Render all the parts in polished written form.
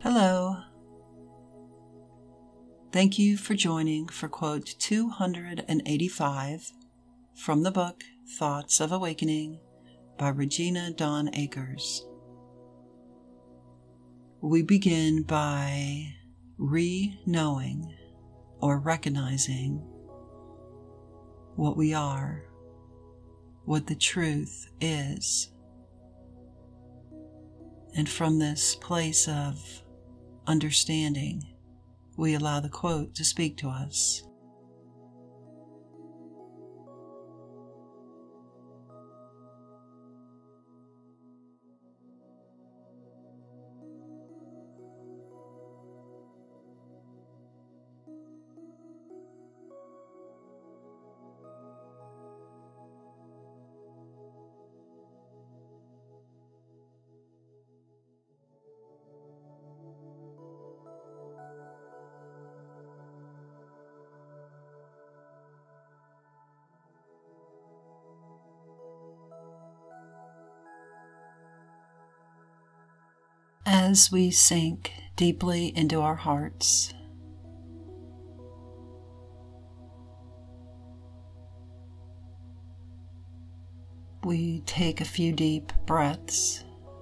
Hello. Thank you for joining for quote 285 from the book Thoughts of Awakening by Regina Dawn Akers. We begin by re-knowing or recognizing what we are, what the truth is. And from this place of understanding, we allow the quote to speak to us. As we sink deeply into our hearts, we take a few deep breaths,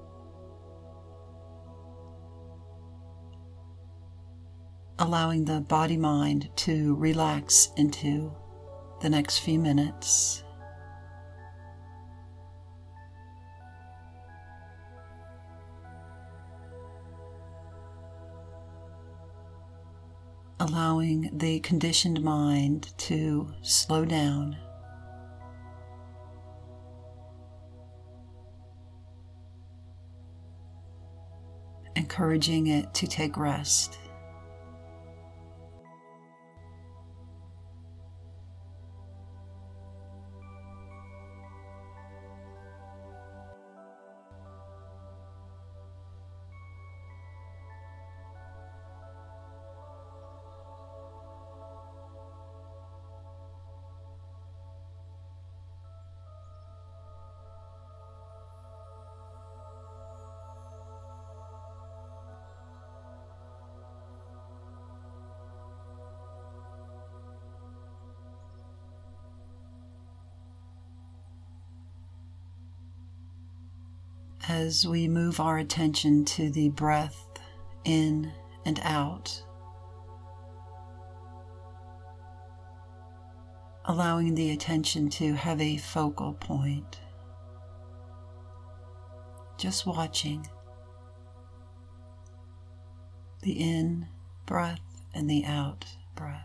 allowing the body-mind to relax into the next few minutes. Allowing the conditioned mind to slow down, encouraging it to take rest. As we move our attention to the breath in and out, allowing the attention to have a focal point, just watching the in breath and the out breath.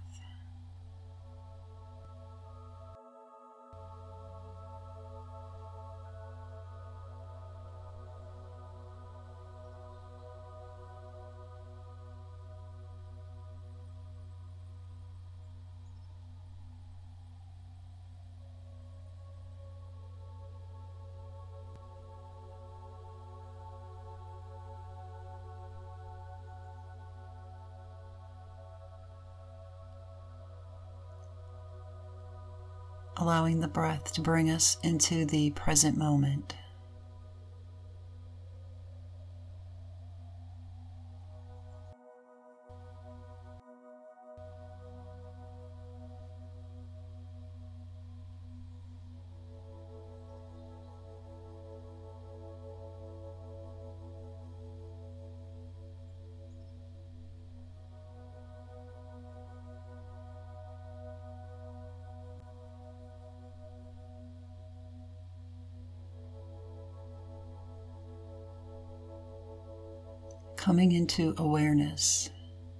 Allowing the breath to bring us into the present moment. Coming into awareness.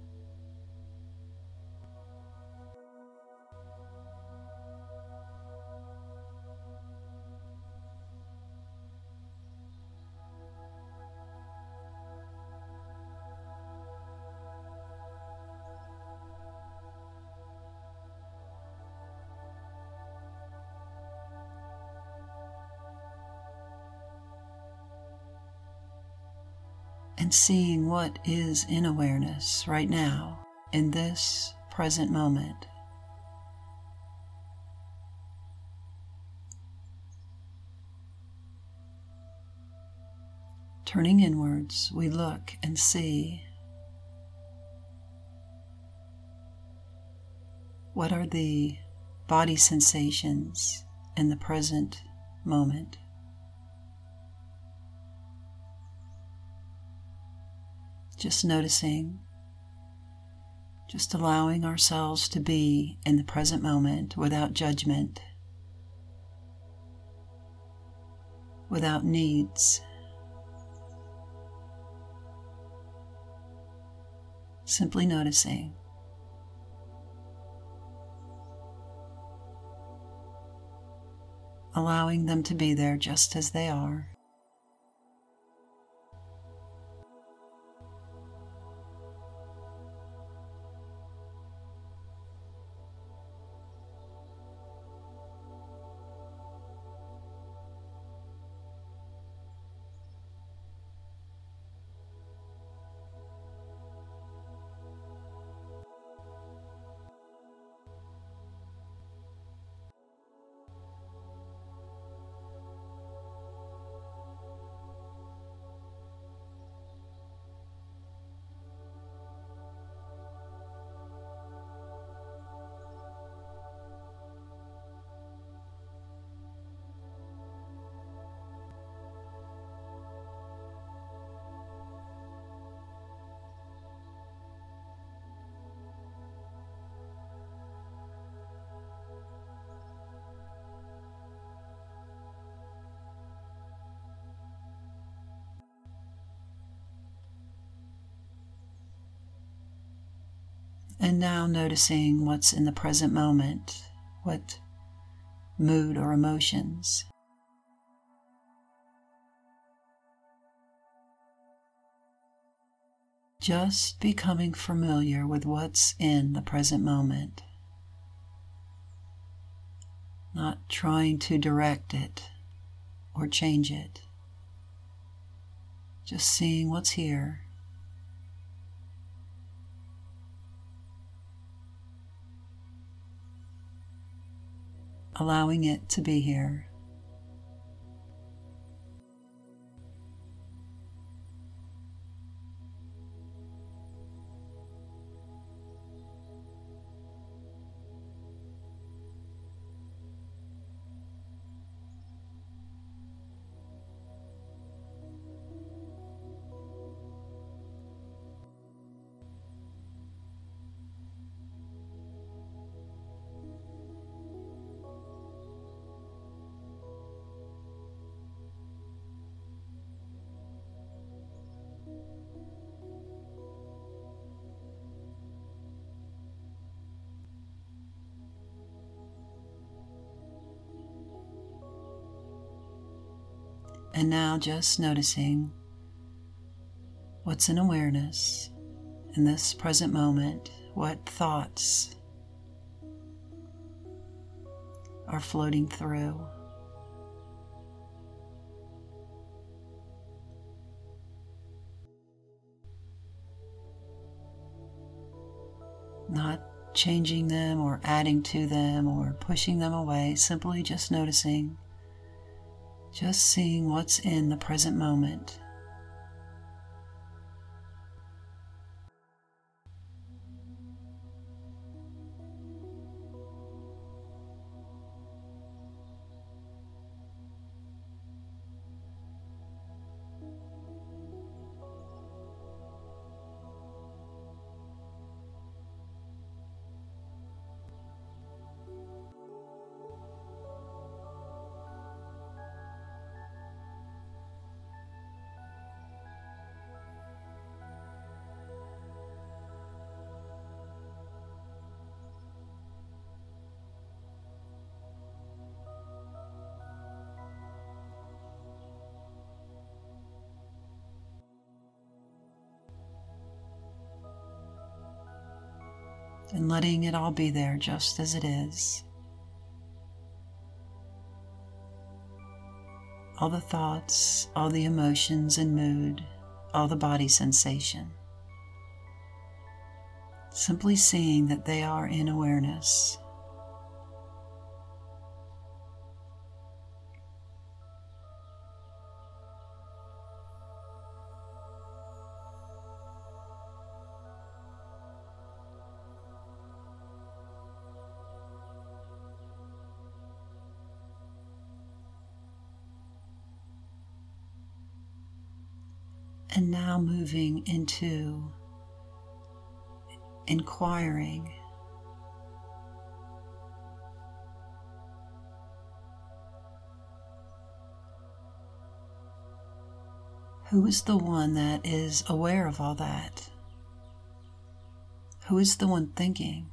And seeing what is in awareness right now, in this present moment. Turning inwards, we look and see What are the body sensations in the present moment? Just noticing, just allowing ourselves to be in the present moment without judgment, without needs. Simply noticing. Allowing them to be there just as they are. And now noticing what's in the present moment, what mood or emotions. Just becoming familiar with what's in the present moment. Not trying to direct it or change it. Just seeing what's here. Allowing it to be here. And now just noticing what's in awareness in this present moment, what thoughts are floating through. Not changing them or adding to them or pushing them away, simply just noticing. Just seeing what's in the present moment. And letting it all be there just as it is. All the thoughts, all the emotions and mood, all the body sensation. Simply seeing that they are in awareness. And now moving into inquiring. Who is the one that is aware of all that? Who is the one thinking?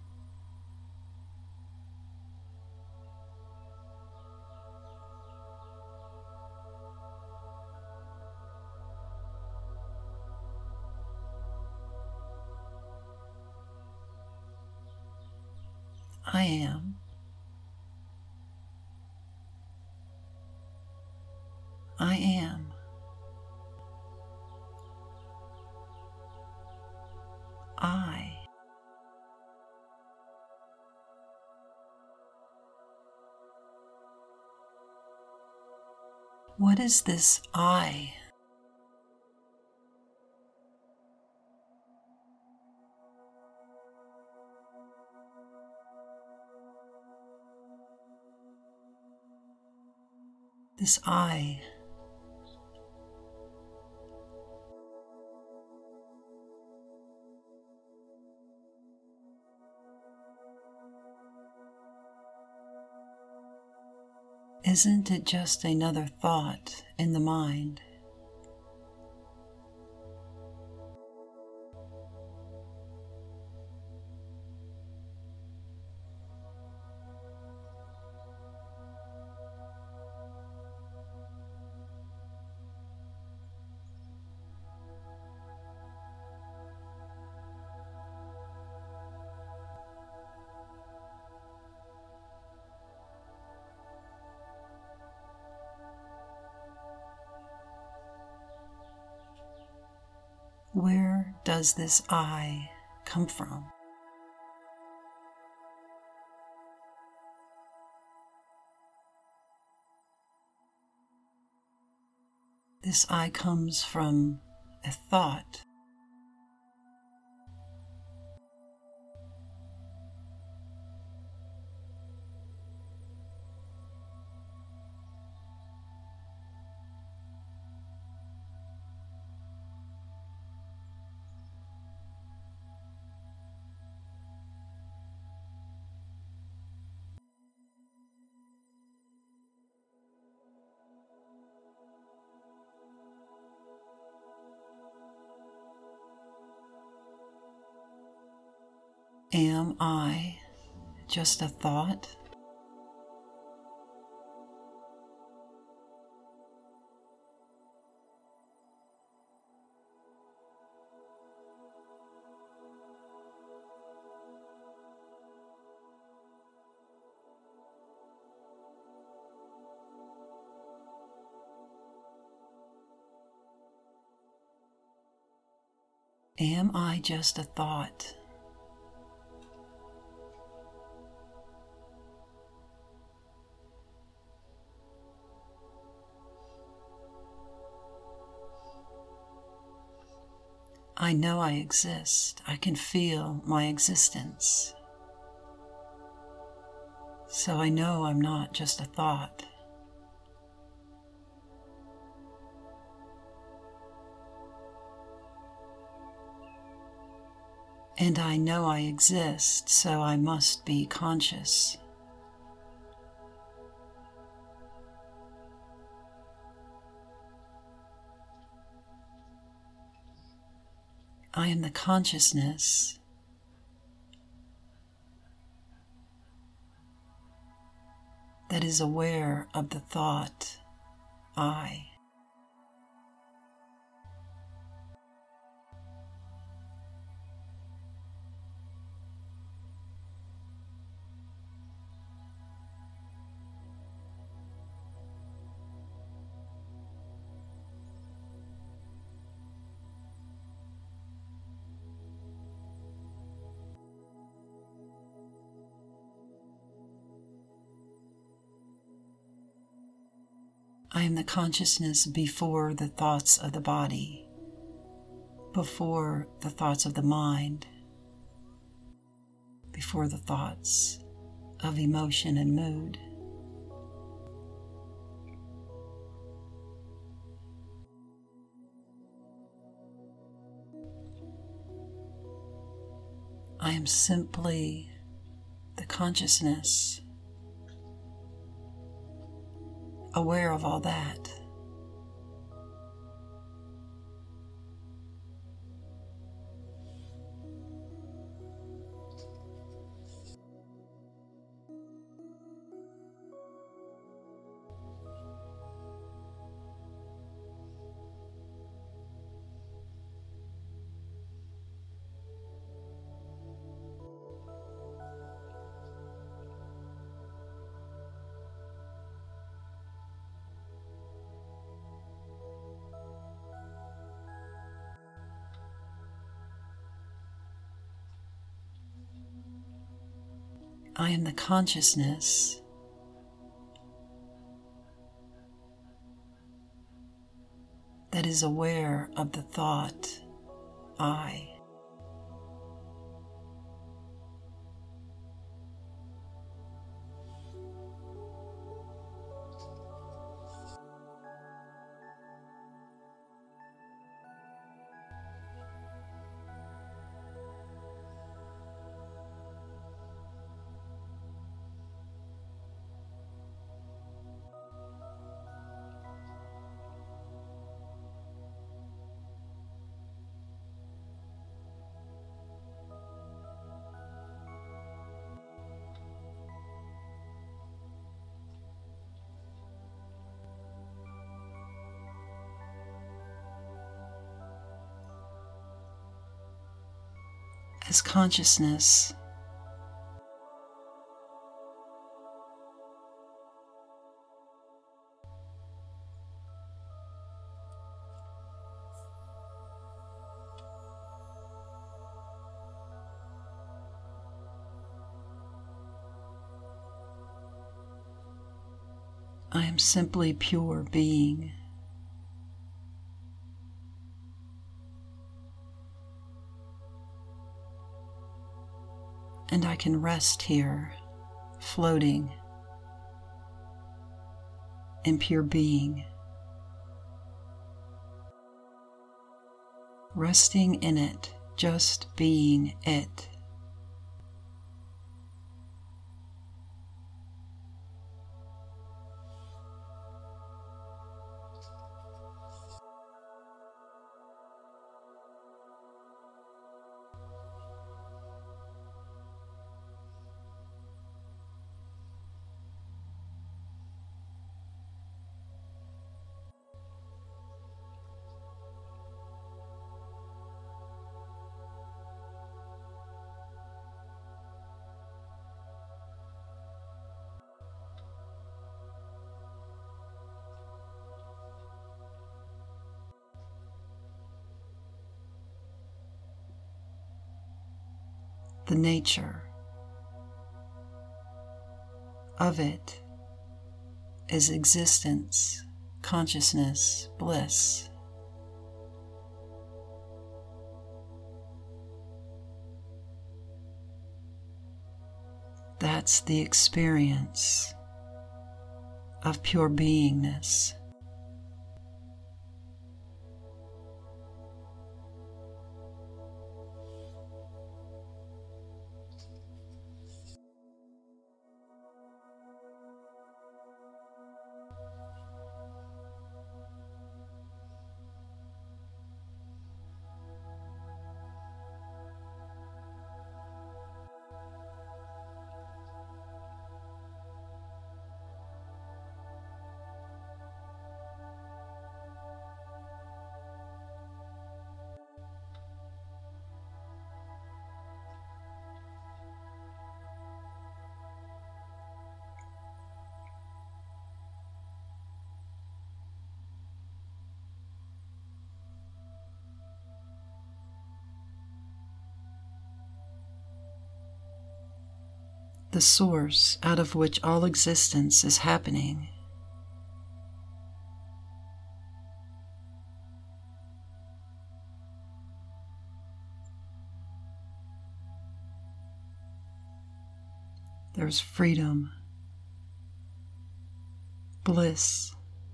I am. I am. I. What is this I? This I. Isn't it just another thought in the mind? Where does this I come from? This I comes from a thought. Am I just a thought? Am I just a thought? I know I exist. I can feel my existence. So I know I'm not just a thought. And I know I exist, so I must be conscious. I am the consciousness that is aware of the thought, I. I am the consciousness before the thoughts of the body, before the thoughts of the mind, before the thoughts of emotion and mood. I am simply the consciousness, aware of all that. I am the consciousness that is aware of the thought, I. As consciousness, I am simply pure being. And I can rest here, floating in pure being, resting in it, just being it. The nature of it is existence, consciousness, bliss. That's the experience of pure beingness. The source out of which all existence is happening. There's freedom, bliss,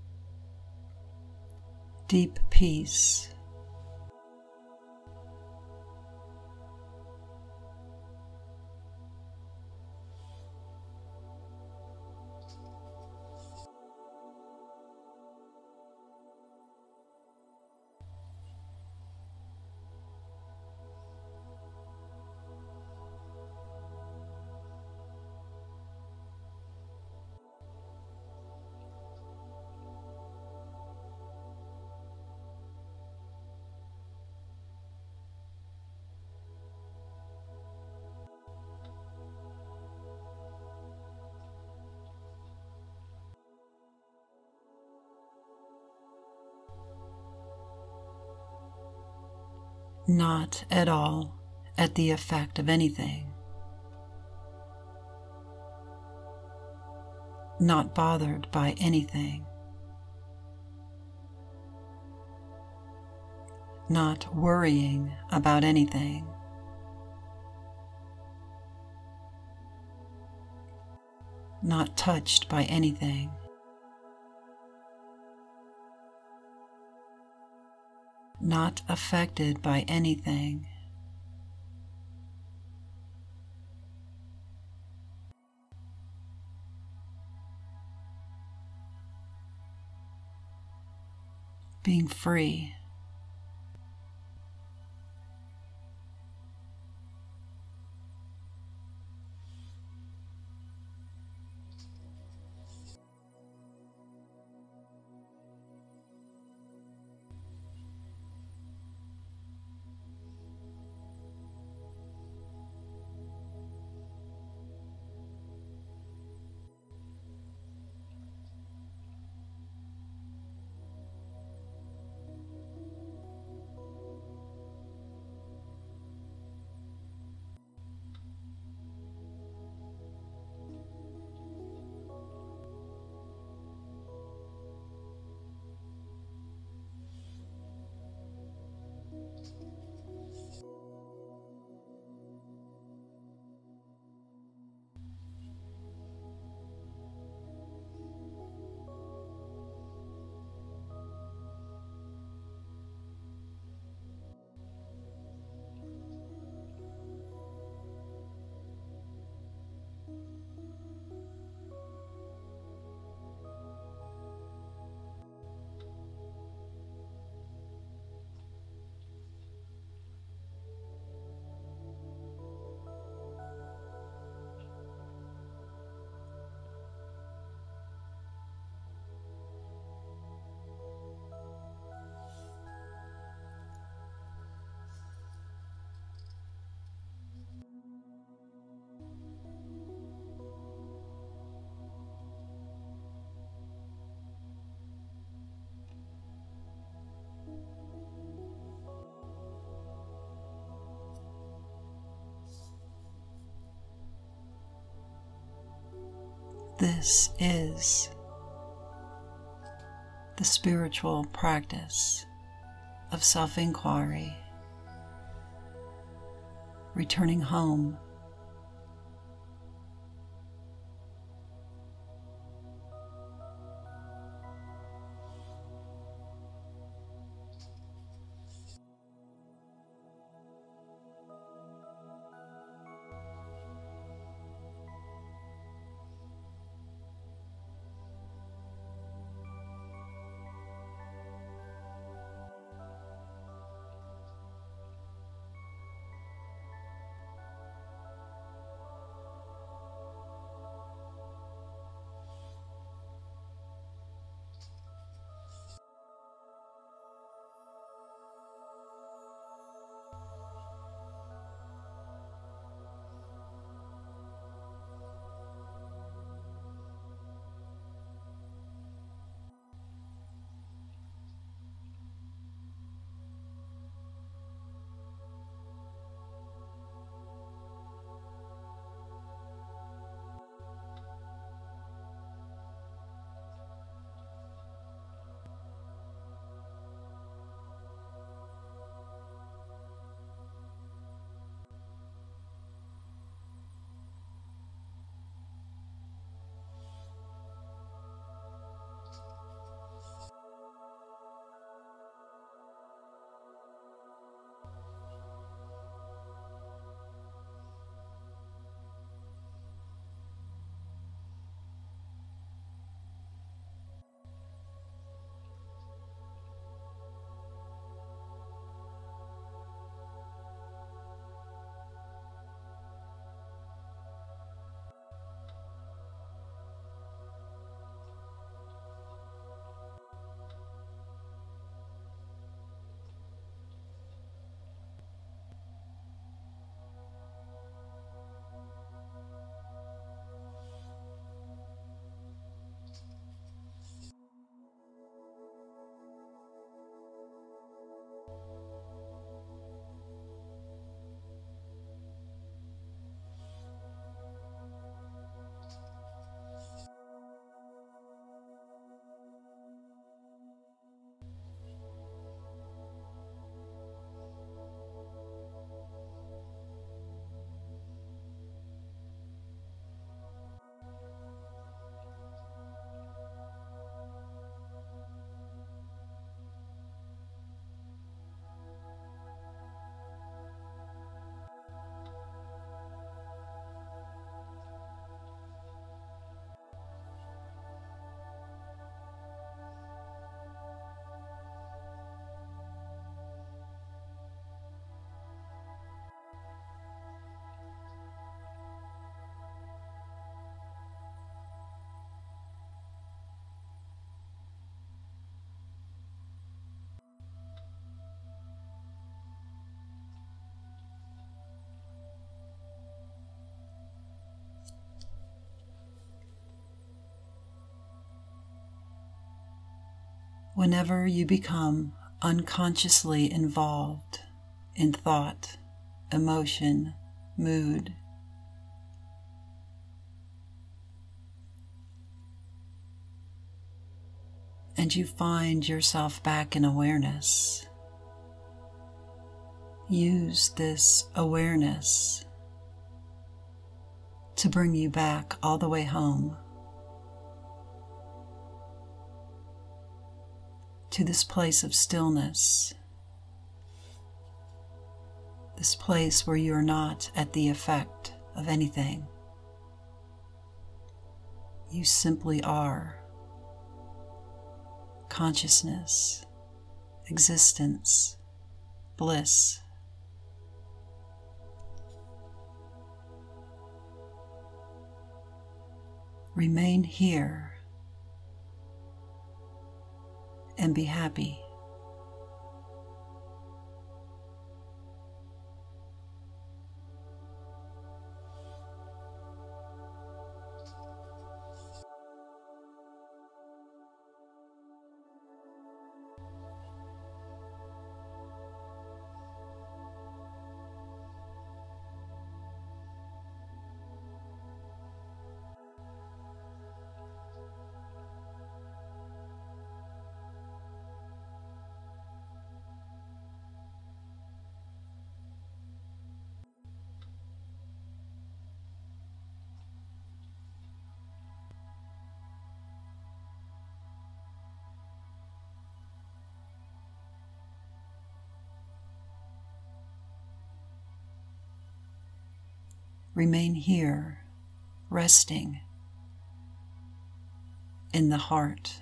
deep peace. not at all at the effect of anything, not bothered by anything, not worrying about anything, not touched by anything, not affected by anything, being free. This is the spiritual practice of self-inquiry, returning home, Whenever you become unconsciously involved in thought, emotion, mood, and you find yourself back in awareness, use this awareness to bring you back all the way home to this place of stillness, this place where you are not at the effect of anything. You simply are. Consciousness, existence, bliss. Remain here and be happy. Remain here, resting in the heart.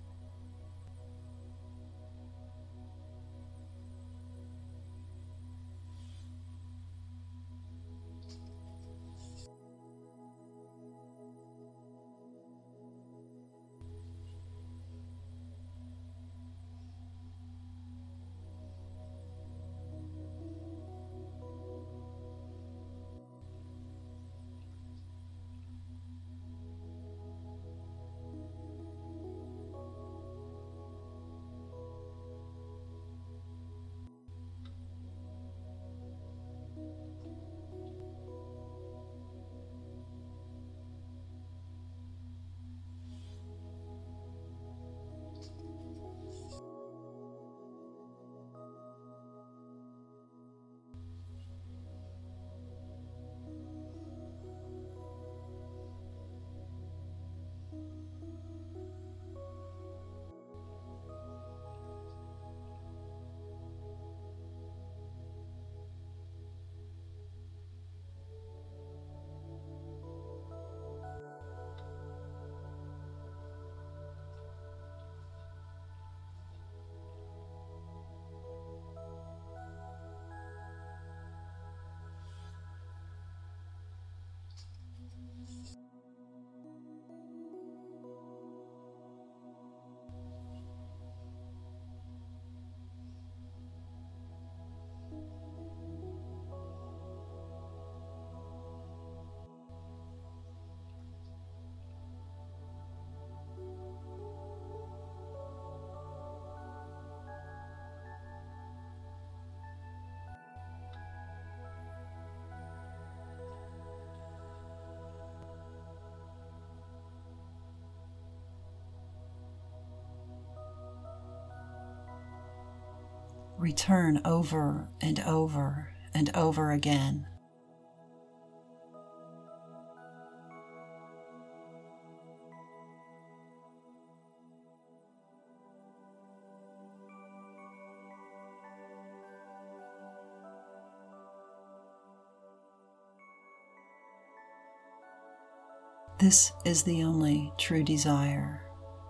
Return over and over and over again. This is the only true desire.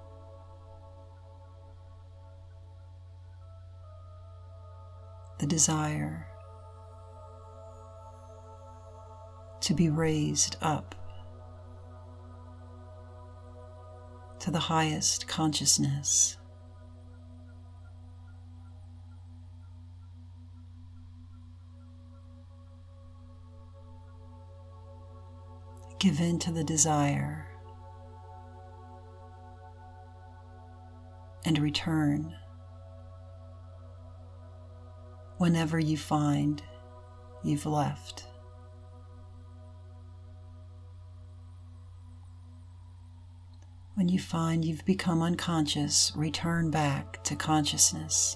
The desire to be raised up to the highest consciousness. Give in to the desire and return whenever you find you've left. When you find you've become unconscious, return back to consciousness.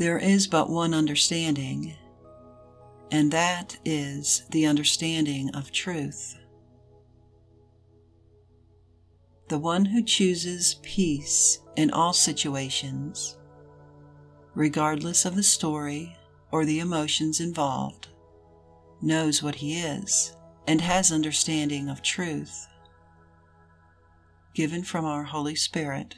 There is but one understanding, and that is the understanding of truth. The one who chooses peace in all situations, regardless of the story or the emotions involved, knows what he is and has understanding of truth, given from our Holy Spirit.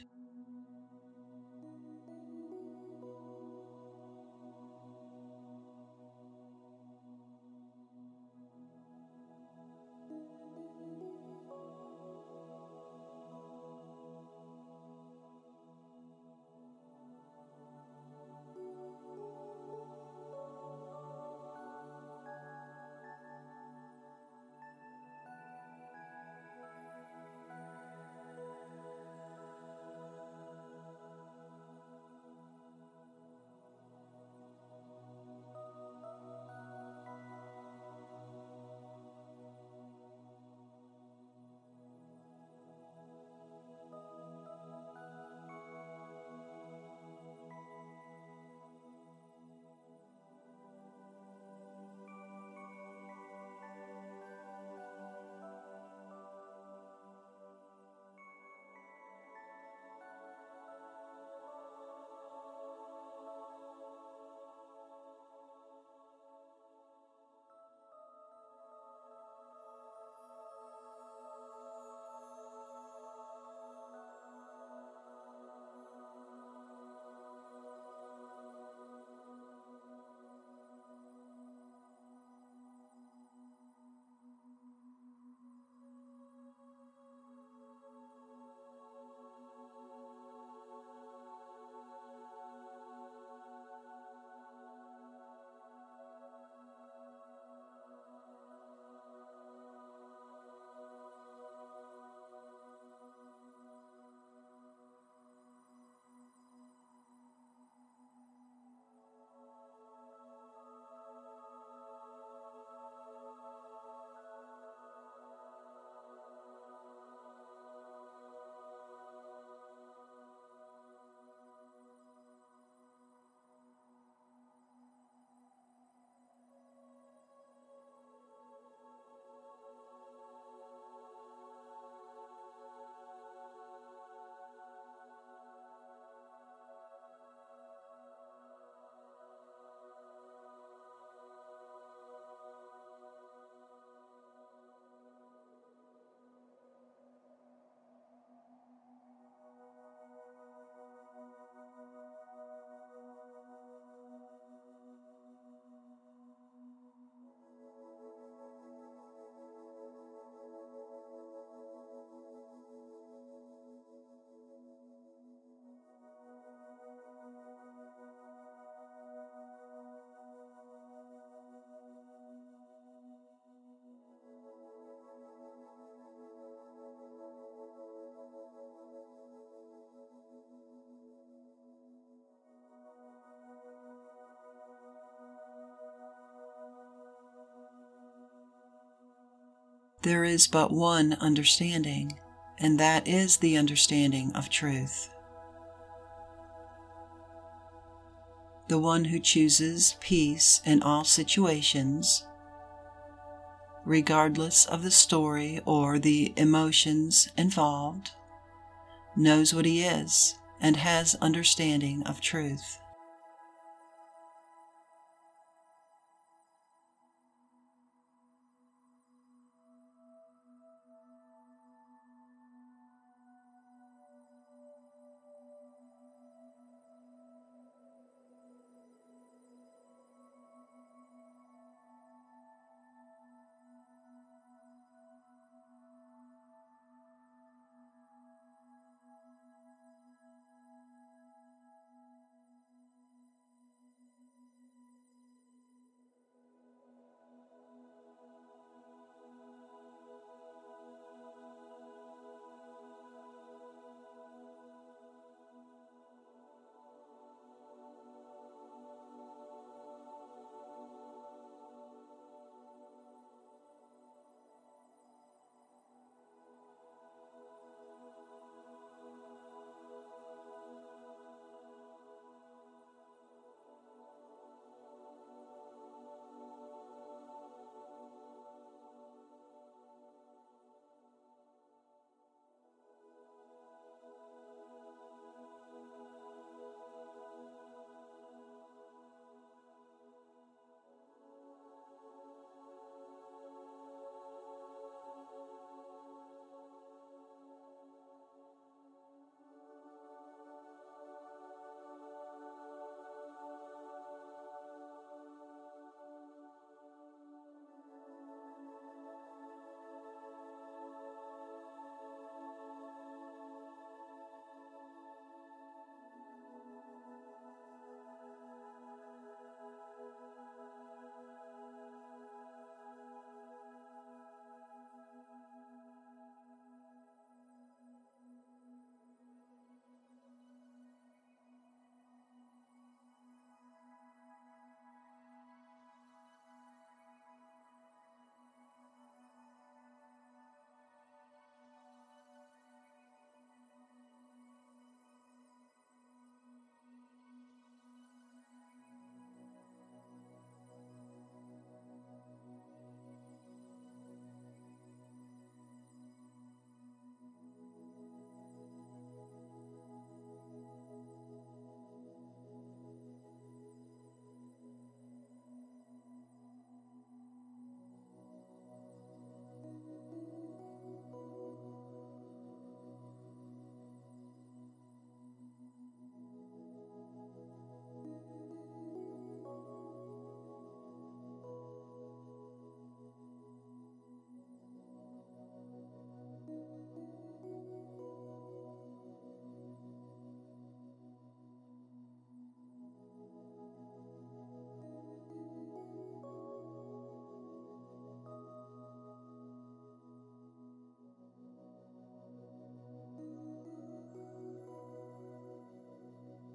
There is but one understanding, and that is the understanding of truth. The one who chooses peace in all situations, regardless of the story or the emotions involved, knows what he is and has understanding of truth.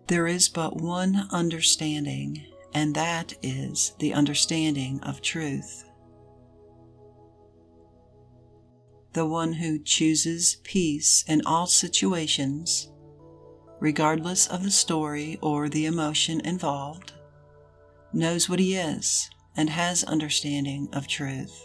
There is but one understanding, and that is the understanding of truth. The one who chooses peace in all situations, regardless of the story or the emotion involved, knows what he is and has understanding of truth.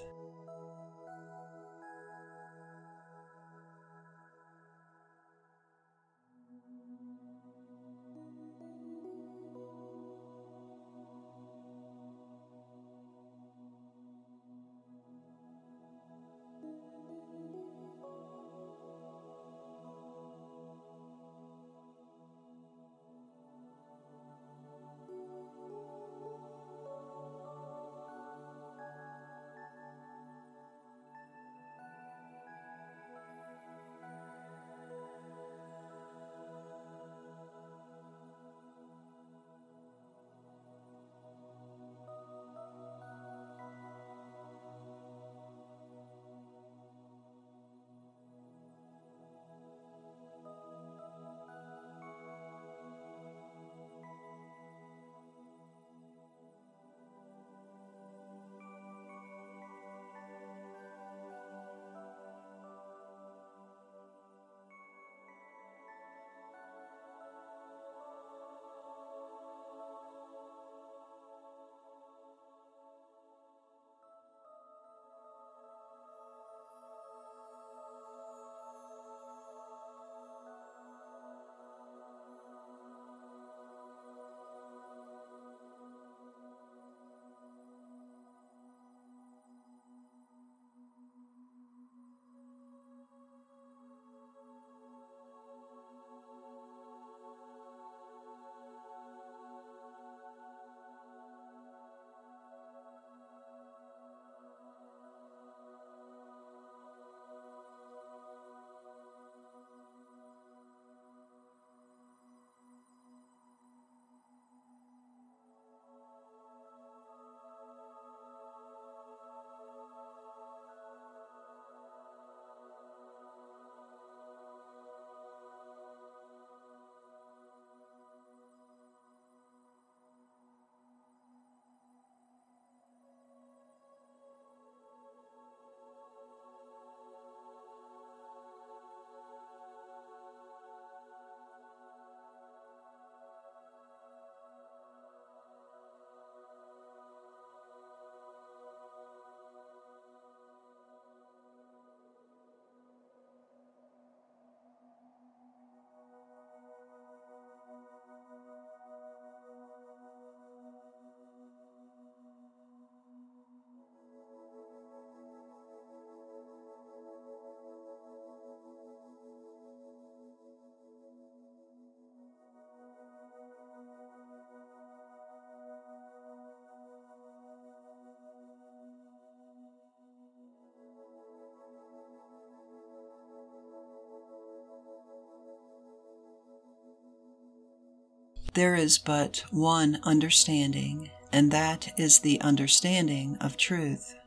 There is but one understanding, and that is the understanding of truth.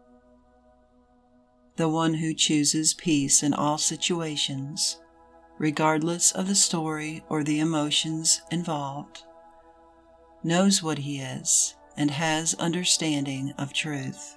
The one who chooses peace in all situations, regardless of the story or the emotions involved, knows what he is and has understanding of truth.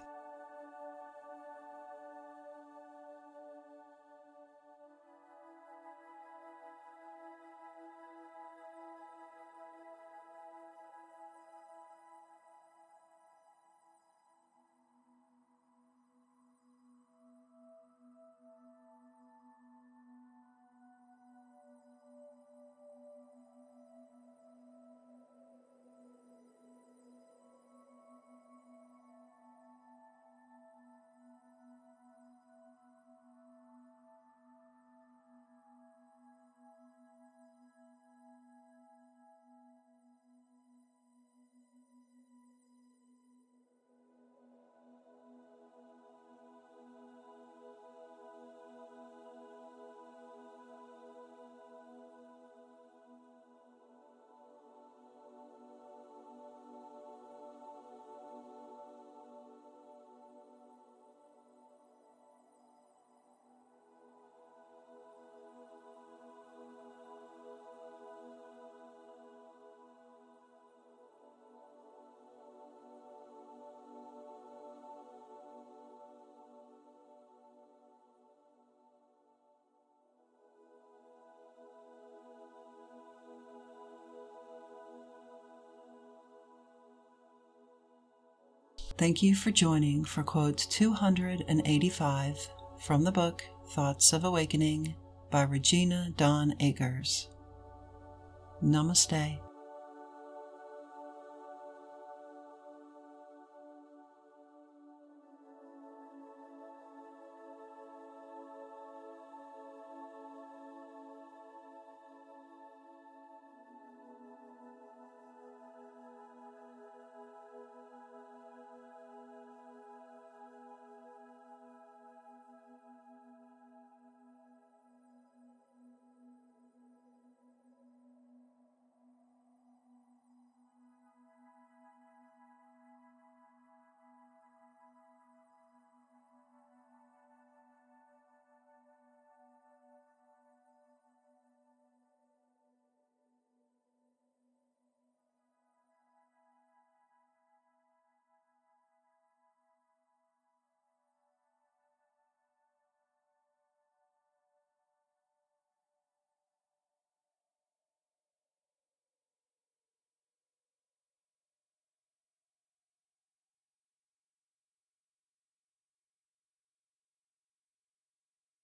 Thank you for joining for quote 285 from the book Thoughts of Awakening by Regina Dawn Akers. Namaste.